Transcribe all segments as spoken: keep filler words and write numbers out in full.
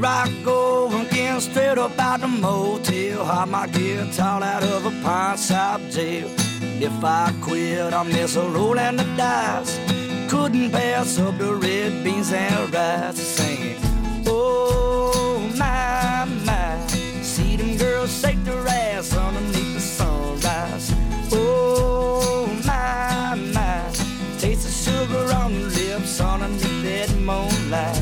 I go again, straight up out the motel. Hop my guitar out of a pine shop jail. If I quit, I miss a rolling the dice. Couldn't pass up the red beans and rice. Singing, oh my, my. See them girls shake their ass underneath the sunrise. Oh my, my. Taste the sugar on the lips underneath that moonlight.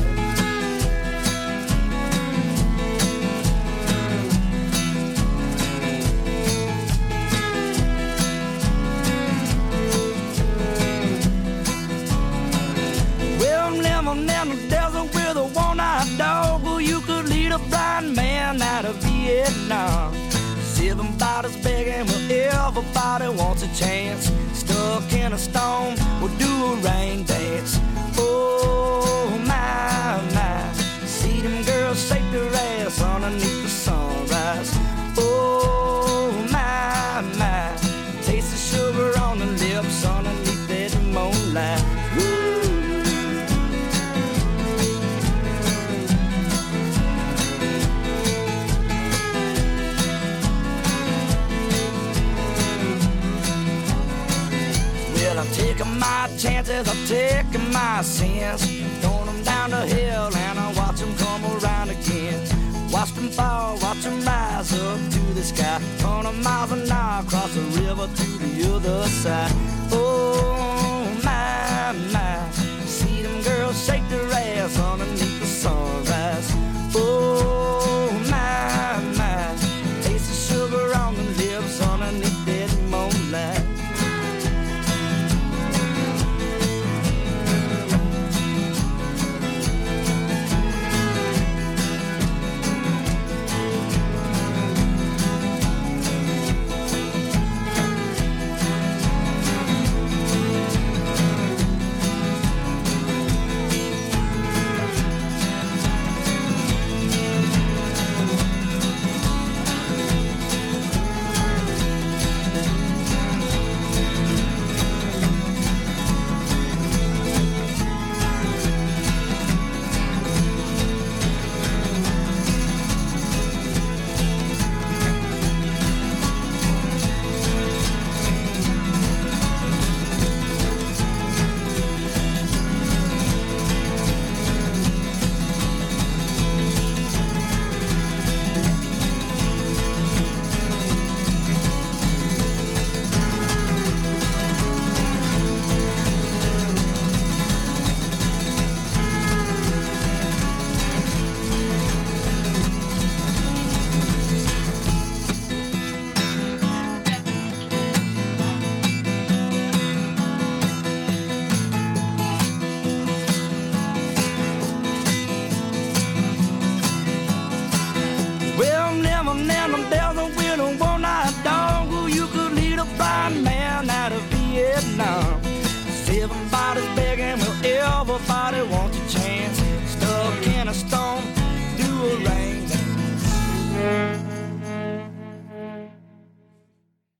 In the desert with a one-eyed dog, who you could lead a blind man out of Vietnam. Seven bottles begging where everybody wants a chance. Stuck in a storm, we'll do a rain dance. Oh my, my. See them girls shake their ass underneath the sunrise. Oh my, my. Taste the sugar on the lips underneath that moonlight. Woo. I'm taking my chances, I'm taking my sins, throwing them down the hill and I watch them come around again. Watch them fall, watch them rise up to the sky, hundred miles an hour across the river to the other side. Oh my, my, see them girls shake their ass on